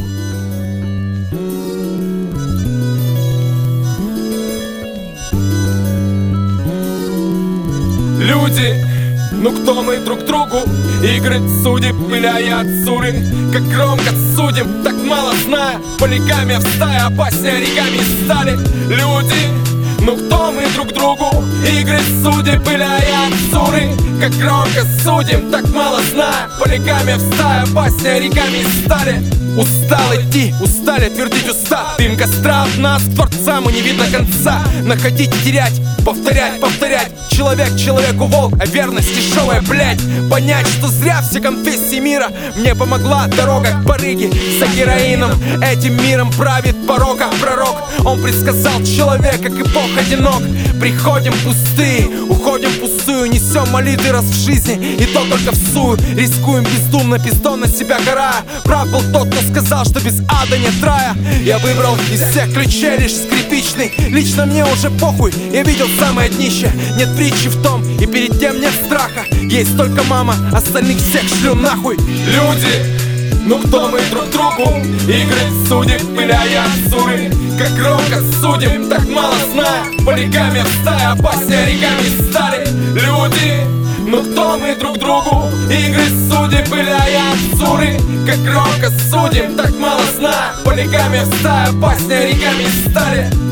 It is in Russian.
Люди, ну кто мы друг другу? Игры судеб, пыляя от суры. Как громко судим, так мало зная. Полигамия в стае, опаснее оригами стали. Люди, ну кто мы друг другу? Игры судеб, пыляя от суры. Как громко судим, так мало зная. Полигамия в стае, опаснее оригами стали. Устал идти, устали твердить уста. Дым костра от нас, Творца, мы не видно конца. Находить и терять, повторять, повторять. Человек человеку волк, а верность дешевая, блядь. Понять, что зря все конфессии мира. Мне помогла дорога к барыге за героином. Этим миром правит порока пророк. Он предсказал человека, как и Бог одинок. Приходим пустые, уходим пустую. Несем молитвы раз в жизни, и то только всую. Рискуем бездумно, пиздон на себя гора. Прав был тот, кто сказал, что без ада нет рая. Я выбрал из всех ключей лишь скрипичный. Лично мне уже похуй, я видел самое днище. Нет притчи в том, и перед тем нет страха. Есть только мама, остальных всех шлю нахуй. Люди, ну кто мы друг другу? Игры судеб, пыляя от суры. Как громко судим, так мало зная. Полигамия в стае, опаснее оригами стали. Люди, ну кто мы друг другу? Игры судеб, пыляя от суры. Как громко судим, так мало зная. Полигамия в стае, опаснее оригами стали.